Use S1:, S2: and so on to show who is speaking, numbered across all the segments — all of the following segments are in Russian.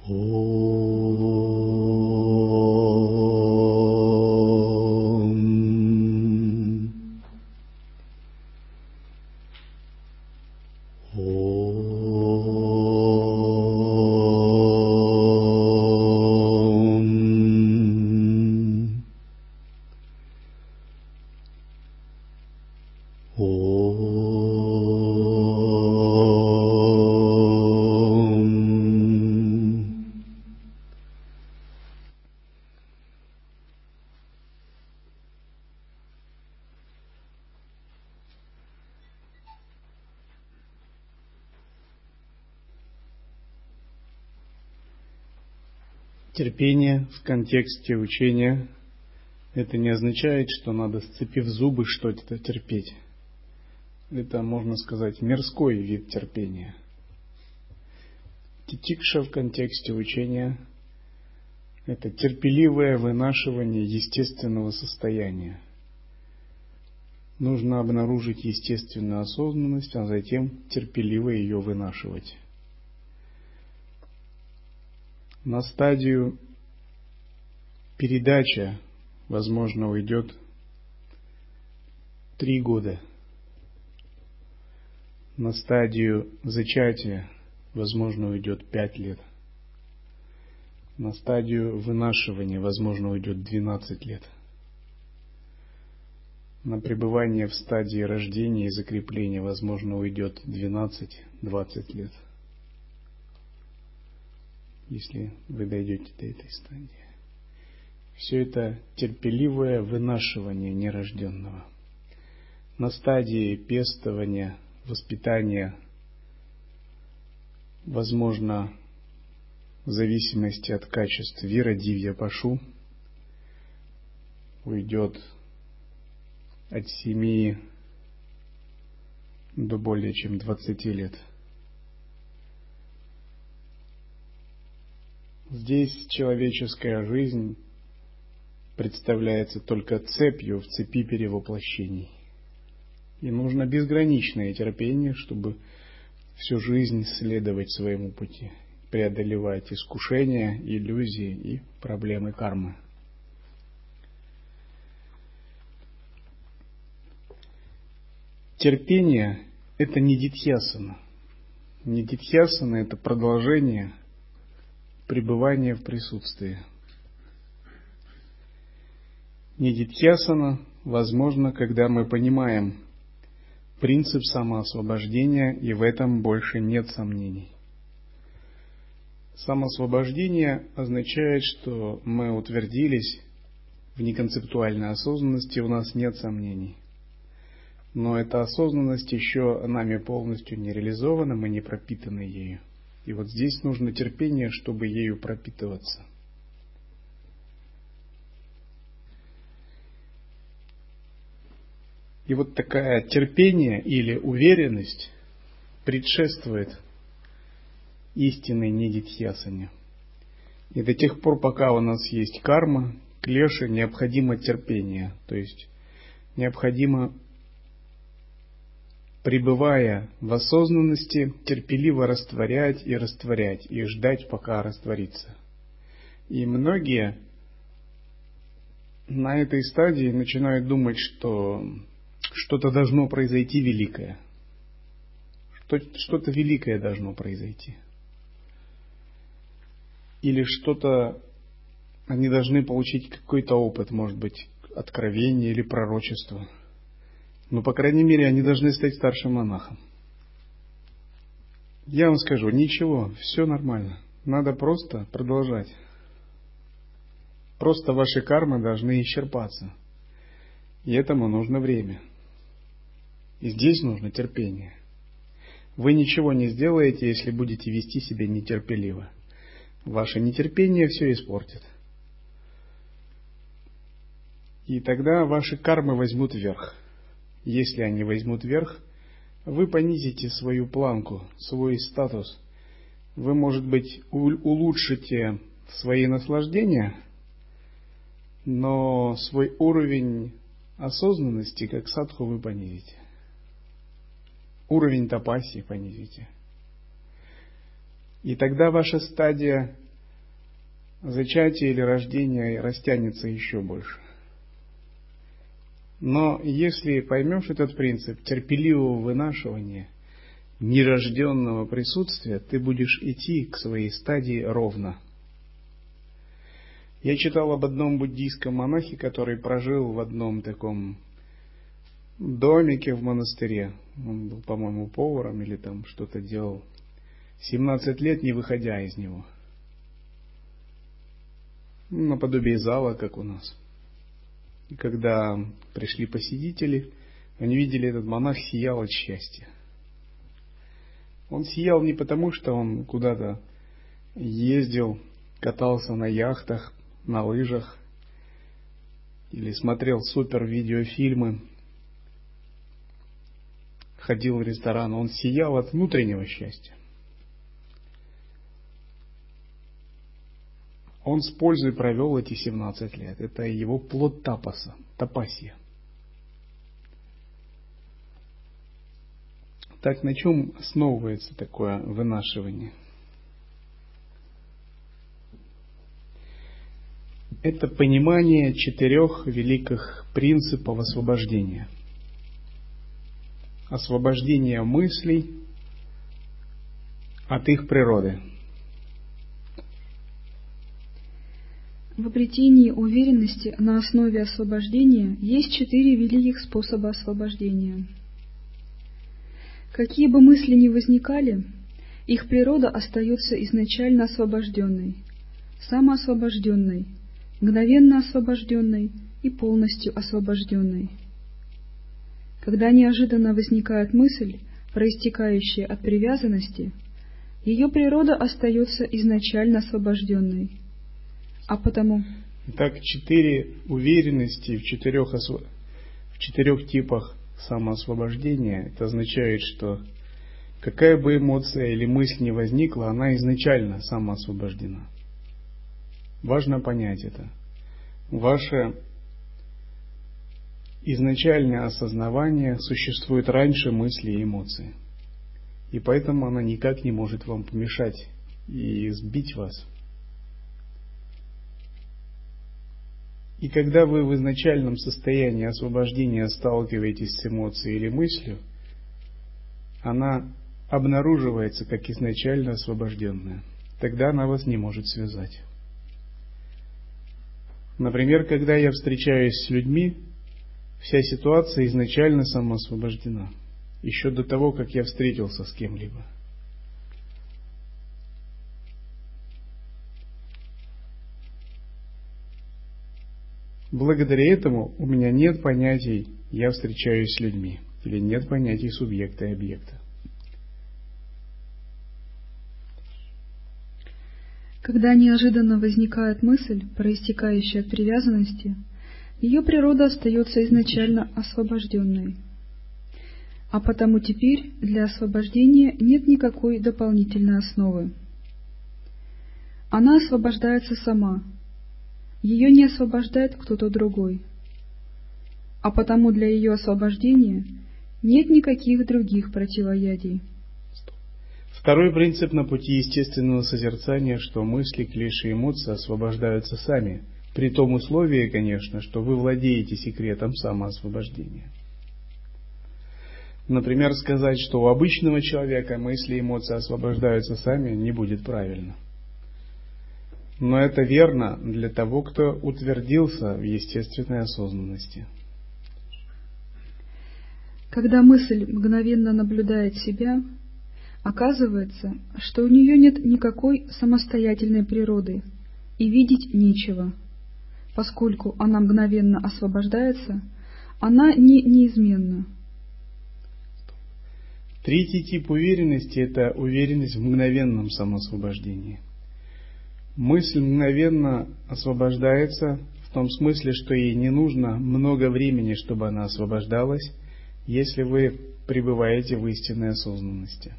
S1: Терпение в контексте учения – это не означает, что надо, сцепив зубы, что-то терпеть. Это, можно сказать, мирской вид терпения. Титикша в контексте учения – это терпеливое вынашивание естественного состояния. Нужно обнаружить естественную осознанность, а затем терпеливо ее вынашивать. На стадию передача, возможно, уйдет 3 года. На стадию зачатия, возможно, уйдет 5 лет. На стадию вынашивания, возможно, уйдет 12 лет. На пребывание в стадии рождения и закрепления, возможно, уйдет 12-20 лет. Если вы дойдете до этой стадии. Все это терпеливое вынашивание нерожденного. На стадии пестования, воспитания, возможно, в зависимости от качеств вирадивья пашу, уйдет от 7 до более чем 20 лет. Здесь человеческая жизнь представляется только цепью в цепи перевоплощений. И нужно безграничное терпение, чтобы всю жизнь следовать своему пути, преодолевать искушения, иллюзии и проблемы кармы. Терпение – это не дитхьясана. Не дитхьясана – это продолжение пребывания в присутствии. Нидитхьясана возможно, когда мы понимаем принцип самоосвобождения, и в этом больше нет сомнений. Самоосвобождение означает, что мы утвердились в неконцептуальной осознанности, у нас нет сомнений. Но эта осознанность еще нами полностью не реализована, мы не пропитаны ею. И вот здесь нужно терпение, чтобы ею пропитываться. И вот такое терпение или уверенность предшествует истинной нидитхьясане. И до тех пор, пока у нас есть карма, клеша, необходимо терпение. То есть необходимо, пребывая в осознанности, терпеливо растворять, и ждать, пока растворится. И многие на этой стадии начинают думать, что что-то должно произойти великое. Что-то великое должно произойти. Или что-то они должны получить какой-то опыт, может быть, откровение или пророчество. Но, по крайней мере, они должны стать старшим монахом. Я вам скажу, ничего, все нормально. Надо просто продолжать. Просто ваши кармы должны исчерпаться. И этому нужно время. И здесь нужно терпение. Вы ничего не сделаете, если будете вести себя нетерпеливо. Ваше нетерпение все испортит. И тогда ваши кармы возьмут верх. Если они возьмут верх, вы понизите свою планку, свой статус. Вы, может быть, улучшите свои наслаждения, но свой уровень осознанности, как садху, вы понизите. Уровень тапассии понизите. И тогда ваша стадия зачатие или рождение растянется еще больше. Но если поймешь этот принцип терпеливого вынашивания, нерожденного присутствия, ты будешь идти к своей стадии ровно. Я читал об одном буддийском монахе, который прожил в одном таком домике в монастыре. Он был, по-моему, поваром или там что-то делал. 17 лет не выходя из него. Наподобие зала, как у нас. И когда пришли посетители, они видели, этот монах сиял от счастья. Он сиял не потому, что он куда-то ездил, катался на яхтах, на лыжах или смотрел супер видеофильмы, ходил в ресторан. Он сиял от внутреннего счастья. Он с пользой провел эти 17 лет. Это его плод тапаса, тапасия. Так, на чем основывается такое вынашивание? Это понимание 4 великих принципов освобождения. Освобождение мыслей от их природы.
S2: В обретении уверенности на основе освобождения есть 4 великих способа освобождения. Какие бы мысли ни возникали, их природа остается изначально освобожденной, самоосвобожденной, мгновенно освобожденной и полностью освобожденной. Когда неожиданно возникает мысль, проистекающая от привязанности, ее природа остается изначально освобожденной. А потому...
S1: Итак, 4 уверенности в 4 типах самоосвобождения. Это означает, что какая бы эмоция или мысль ни возникла, она изначально самоосвобождена. Важно понять это. Ваше изначальное осознавание существует раньше мысли и эмоций. И поэтому она никак не может вам помешать и сбить вас. И когда вы в изначальном состоянии освобождения сталкиваетесь с эмоцией или мыслью, она обнаруживается как изначально освобожденная. Тогда она вас не может связать. Например, когда я встречаюсь с людьми, вся ситуация изначально самоосвобождена. Еще до того, как я встретился с кем-либо. Благодаря этому у меня нет понятий «я встречаюсь с людьми» или нет понятий субъекта и объекта.
S2: Когда неожиданно возникает мысль, проистекающая от привязанности, ее природа остается изначально освобожденной. А потому теперь для освобождения нет никакой дополнительной основы. Она освобождается сама. Ее не освобождает кто-то другой. А потому для ее освобождения нет никаких других противоядий.
S1: Второй принцип на пути естественного созерцания, что мысли, клиши и эмоции освобождаются сами, при том условии, конечно, что вы владеете секретом самоосвобождения. Например, сказать, что у обычного человека мысли и эмоции освобождаются сами, не будет правильно. Но это верно для того, кто утвердился в естественной осознанности.
S2: Когда мысль мгновенно наблюдает себя, оказывается, что у нее нет никакой самостоятельной природы и видеть нечего. Поскольку она мгновенно освобождается, она неизменна.
S1: Третий тип уверенности – это уверенность в мгновенном самоосвобождении. Мысль мгновенно освобождается в том смысле, что ей не нужно много времени, чтобы она освобождалась, если вы пребываете в истинной осознанности.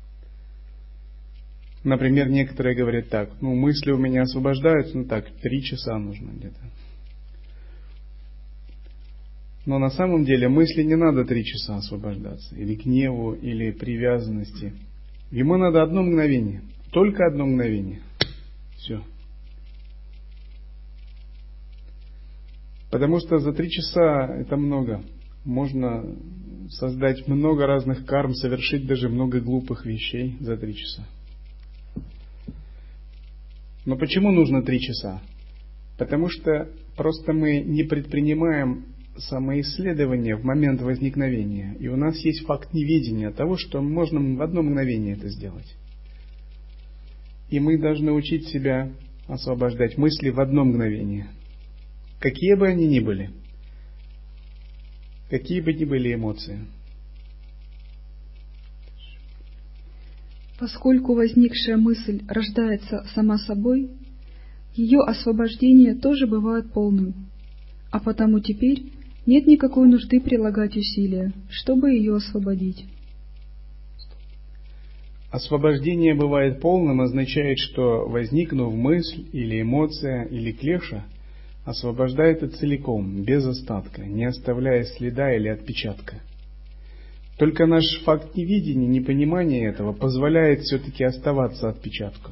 S1: Например, некоторые говорят так: мысли у меня освобождаются, 3 часа нужно где-то. Но на самом деле мысли не надо 3 часа освобождаться, или гневу, или привязанности. Ему надо 1 мгновение, только 1 мгновение. Все. Потому что за 3 часа это много. Можно создать много разных карм, совершить даже много глупых вещей за 3 часа. Но почему нужно 3 часа? Потому что просто мы не предпринимаем самоисследование в момент возникновения. И у нас есть факт неведения того, что можно в одно мгновение это сделать. И мы должны учить себя освобождать мысли в одно мгновение. Какие бы они ни были. Какие бы ни были эмоции.
S2: Поскольку возникшая мысль рождается сама собой, ее освобождение тоже бывает полным, а потому теперь нет никакой нужды прилагать усилия, чтобы ее освободить.
S1: Освобождение бывает полным означает, что возникнув мысль или эмоция или клеша, освобождает это целиком, без остатка, не оставляя следа или отпечатка. Только наш факт невидения, непонимания этого позволяет все-таки оставаться отпечатку.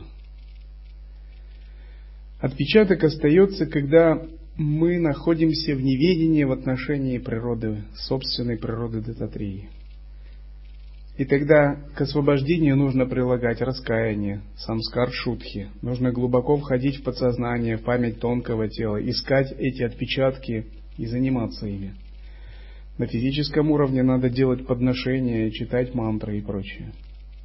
S1: Отпечаток остается, когда мы находимся в неведении в отношении природы, собственной природы Дататрии. И тогда к освобождению нужно прилагать раскаяние, самскар шутхи. Нужно глубоко входить в подсознание, в память тонкого тела, искать эти отпечатки и заниматься ими. На физическом уровне надо делать подношения, читать мантры и прочее.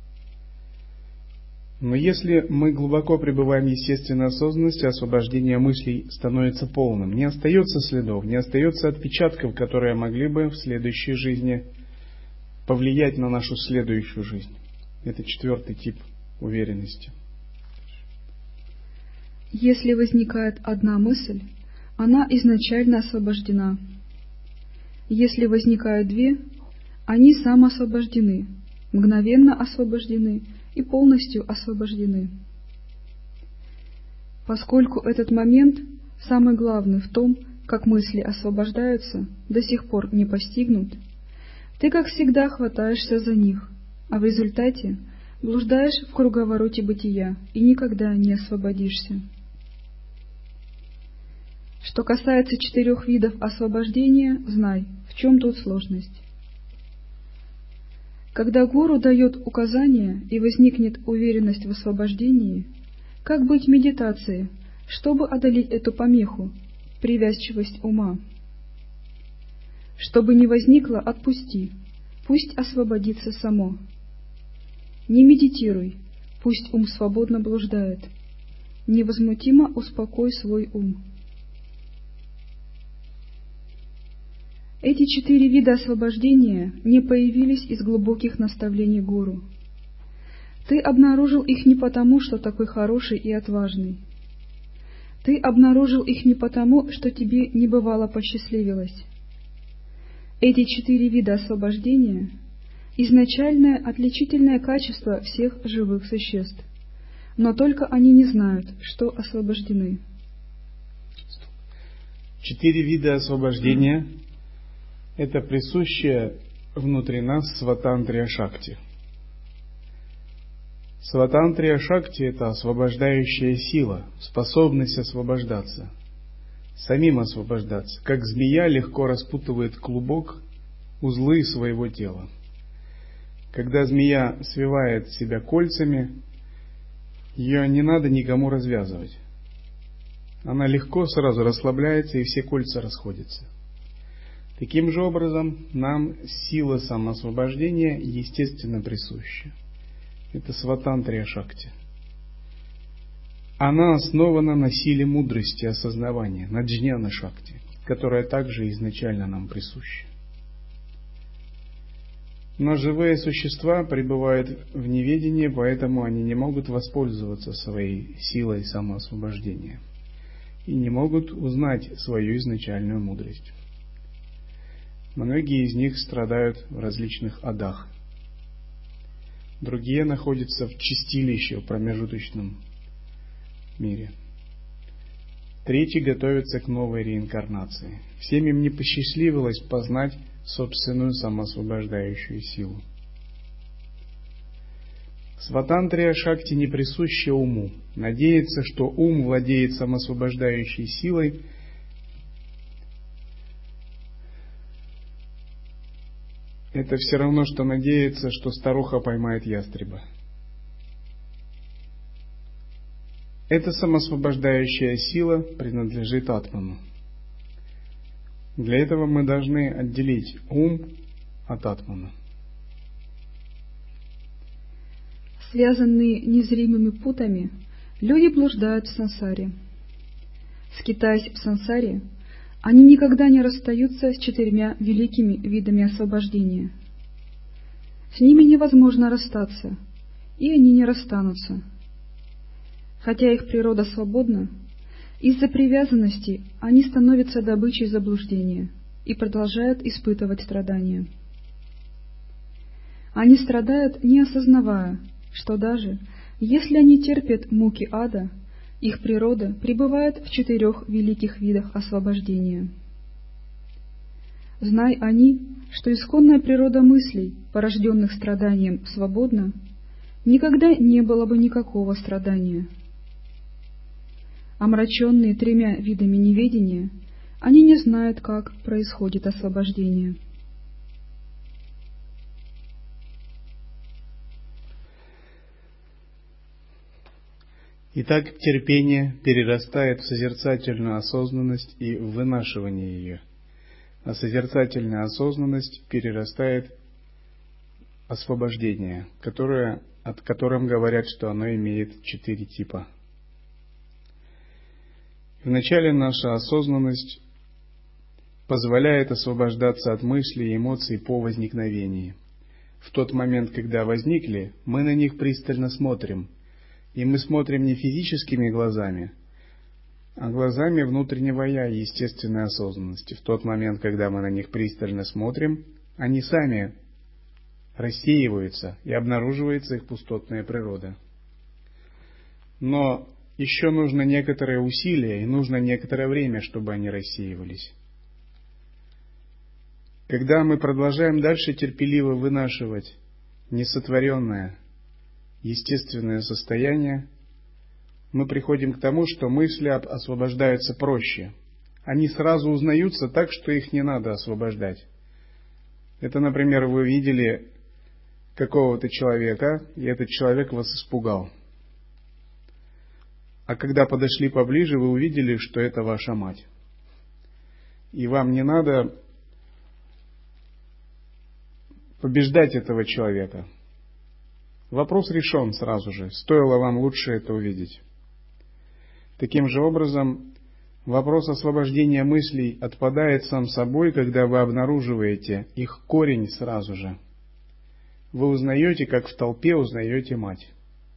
S1: Но если мы глубоко пребываем в естественной осознанности, освобождение мыслей становится полным. Не остается следов, не остается отпечатков, которые могли бы в следующей жизни повлиять на нашу следующую жизнь. Это 4-й тип уверенности.
S2: Если возникает одна мысль, она изначально освобождена. Если возникают 2, они самоосвобождены, мгновенно освобождены и полностью освобождены. Поскольку этот момент, самый главный в том, как мысли освобождаются, до сих пор не постигнут, ты, как всегда, хватаешься за них, а в результате блуждаешь в круговороте бытия и никогда не освободишься. Что касается 4 видов освобождения, знай, в чем тут сложность. Когда гуру дает указания и возникнет уверенность в освобождении, как быть в медитации, чтобы одолеть эту помеху, привязчивость ума? Чтобы не возникло, отпусти, пусть освободится само. Не медитируй, пусть ум свободно блуждает. Невозмутимо успокой свой ум. Эти 4 вида освобождения не появились из глубоких наставлений гуру. Ты обнаружил их не потому, что такой хороший и отважный. Ты обнаружил их не потому, что тебе не бывало посчастливилось. Эти 4 вида освобождения – изначальное отличительное качество всех живых существ, но только они не знают, что освобождены.
S1: 4 вида освобождения – это присущее внутри нас сватантрия шакти. Сватантрия шакти – это освобождающая сила, способность освобождаться, самим освобождаться, как змея легко распутывает клубок, узлы своего тела. Когда змея свивает себя кольцами, ее не надо никому развязывать. Она легко сразу расслабляется, и все кольца расходятся. Таким же образом, нам сила самоосвобождения естественно присуща. Это сватантрия шакти. Она основана на силе мудрости и осознавания, на джняна шакти, которая также изначально нам присуща. Но живые существа пребывают в неведении, поэтому они не могут воспользоваться своей силой самоосвобождения и не могут узнать свою изначальную мудрость. Многие из них страдают в различных адах. Другие находятся в чистилище, в промежуточном мире. Третьи готовятся к новой реинкарнации. Всем им не посчастливилось познать собственную самоосвобождающую силу. Сватантрия шакти не присуща уму. Надеяться, что ум владеет самоосвобождающей силой, это все равно, что надеяться, что старуха поймает ястреба. Эта самосвобождающая сила принадлежит атману. Для этого мы должны отделить ум от атмана.
S2: Связанные незримыми путами, люди блуждают в сансаре. Скитаясь в сансаре, они никогда не расстаются с 4 великими видами освобождения. С ними невозможно расстаться, и они не расстанутся. Хотя их природа свободна, из-за привязанности они становятся добычей заблуждения и продолжают испытывать страдания. Они страдают, не осознавая, что даже если они терпят муки ада, их природа пребывает в 4 великих видах освобождения. Знай они, что исконная природа мыслей, порожденных страданием, свободна, никогда не было бы никакого страдания. Омраченные 3 видами неведения, они не знают, как происходит освобождение.
S1: Итак, терпение перерастает в созерцательную осознанность и в вынашивание ее, а созерцательная осознанность перерастает в освобождение, о котором говорят, что оно имеет 4 типа. Вначале наша осознанность позволяет освобождаться от мыслей и эмоций по возникновении. В тот момент, когда возникли, мы на них пристально смотрим, и мы смотрим не физическими глазами, а глазами внутреннего «я» и естественной осознанности. В тот момент, когда мы на них пристально смотрим, они сами рассеиваются, и обнаруживается их пустотная природа. Но еще нужно некоторые усилия, и нужно некоторое время, чтобы они рассеивались. Когда мы продолжаем дальше терпеливо вынашивать несотворенное, естественное состояние, мы приходим к тому, что мысли освобождаются проще. Они сразу узнаются так, что их не надо освобождать. Это, например, вы видели какого-то человека, и этот человек вас испугал. А когда подошли поближе, вы увидели, что это ваша мать. И вам не надо побеждать этого человека. Вопрос решен сразу же. Стоило вам лучше это увидеть. Таким же образом, вопрос освобождения мыслей отпадает сам собой, когда вы обнаруживаете их корень сразу же. Вы узнаете, как в толпе узнаете мать.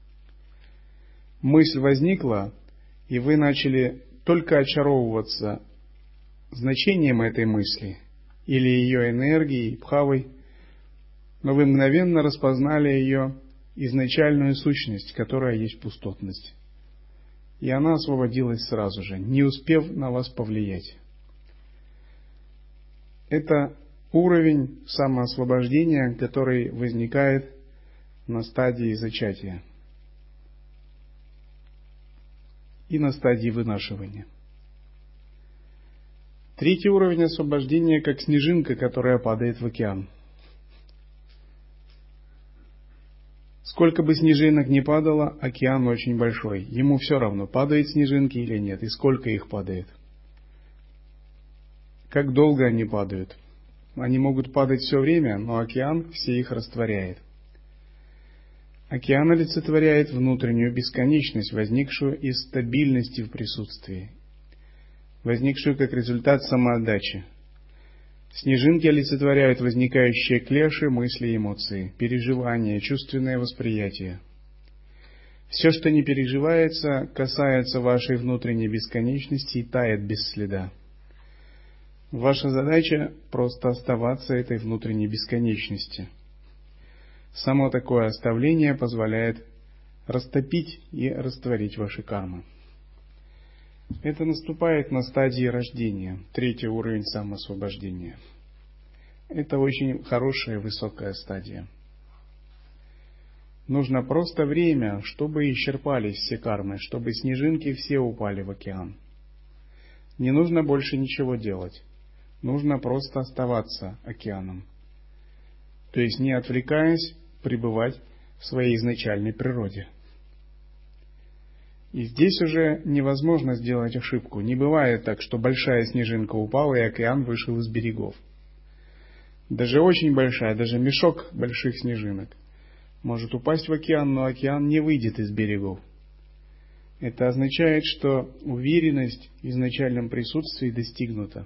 S1: Мысль возникла, и вы начали только очаровываться значением этой мысли или ее энергией, бхавой, но вы мгновенно распознали ее изначальную сущность, которая есть пустотность. И она освободилась сразу же, не успев на вас повлиять. Это уровень самоосвобождения, который возникает на стадии зачатия и на стадии вынашивания. 3-й уровень освобождения, как снежинка, которая падает в океан. Сколько бы снежинок ни падало, океан очень большой. Ему все равно, падают снежинки или нет, и сколько их падает. Как долго они падают. Они могут падать все время, но океан все их растворяет. Океан олицетворяет внутреннюю бесконечность, возникшую из стабильности в присутствии, возникшую как результат самоотдачи. Снежинки олицетворяют возникающие клеши, мысли и эмоции, переживания, чувственное восприятие. Все, что не переживается, касается вашей внутренней бесконечности и тает без следа. Ваша задача — просто оставаться этой внутренней бесконечности. Само такое оставление позволяет растопить и растворить ваши кармы. Это наступает на стадии рождения, 3-й уровень самоосвобождения. Это очень хорошая, высокая стадия. Нужно просто время, чтобы исчерпались все кармы, чтобы снежинки все упали в океан. Не нужно больше ничего делать. Нужно просто оставаться океаном. то есть не отвлекаясь, пребывать в своей изначальной природе. И здесь уже невозможно сделать ошибку. Не бывает так, что большая снежинка упала и океан вышел из берегов. Даже очень большая, даже мешок больших снежинок может упасть в океан, но океан не выйдет из берегов. Это означает, что уверенность в изначальном присутствии достигнута.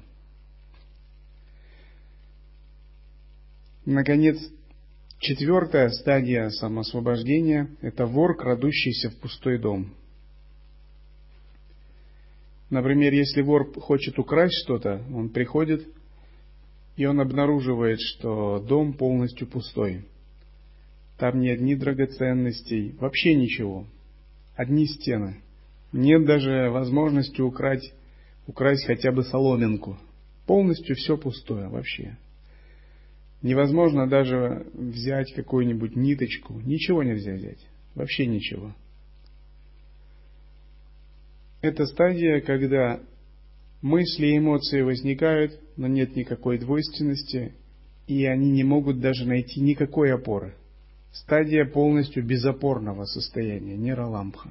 S1: Наконец, 4-я стадия самоосвобождения – это вор, крадущийся в пустой дом. Например, если вор хочет украсть что-то, он приходит, и он обнаруживает, что дом полностью пустой. Там нет ни драгоценностей, вообще ничего. Одни стены. Нет даже возможности украсть хотя бы соломинку. Полностью все пустое вообще. Невозможно даже взять какую-нибудь ниточку. Ничего нельзя взять. Вообще ничего. Это стадия, когда мысли и эмоции возникают, но нет никакой двойственности, и они не могут даже найти никакой опоры. Стадия полностью безопорного состояния, нираламбха.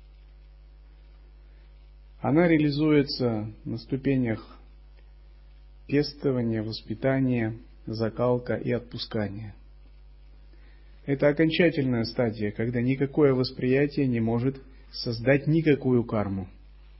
S1: Она реализуется на ступенях пестования, воспитания, закалка и отпускания. Это окончательная стадия, когда никакое восприятие не может создать никакую карму.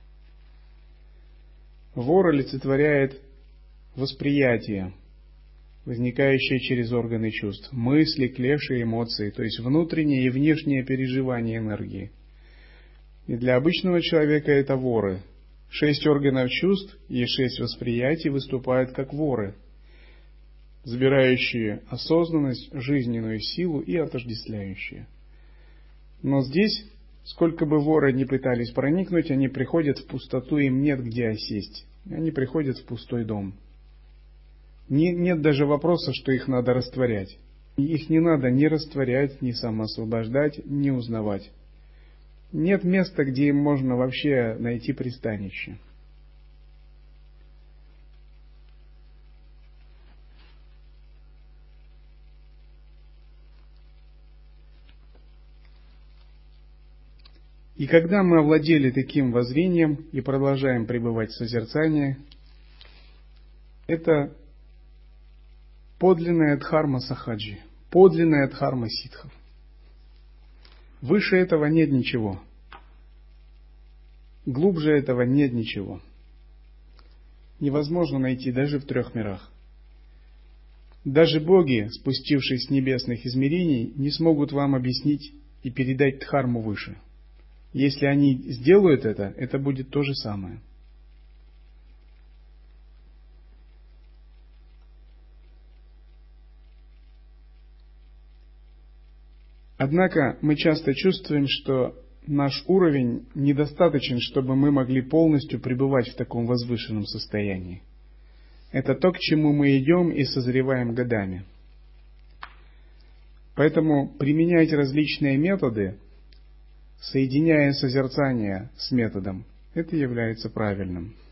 S1: Вор олицетворяет восприятие, возникающее через органы чувств, мысли, клеши, эмоции, то есть внутреннее и внешнее переживание энергии. И для обычного человека это воры. 6 органов чувств и 6 восприятий выступают как воры, забирающие осознанность, жизненную силу и отождествляющие. Но здесь, сколько бы воры ни пытались проникнуть, они приходят в пустоту, им нет где осесть. Они приходят в пустой дом. Нет даже вопроса, что их надо растворять. Их не надо ни растворять, ни самоосвобождать, ни узнавать. Нет места, где им можно вообще найти пристанище. И когда мы овладели таким воззрением и продолжаем пребывать в созерцании, это подлинная дхарма сахаджи, подлинная дхарма ситхов. Выше этого нет ничего. Глубже этого нет ничего. Невозможно найти даже в 3 мирах. Даже боги, спустившись с небесных измерений, не смогут вам объяснить и передать дхарму выше. Если они сделают это будет то же самое. Однако мы часто чувствуем, что наш уровень недостаточен, чтобы мы могли полностью пребывать в таком возвышенном состоянии. Это то, к чему мы идем и созреваем годами. Поэтому применять различные методы, соединяя созерцание с методом, это является правильным.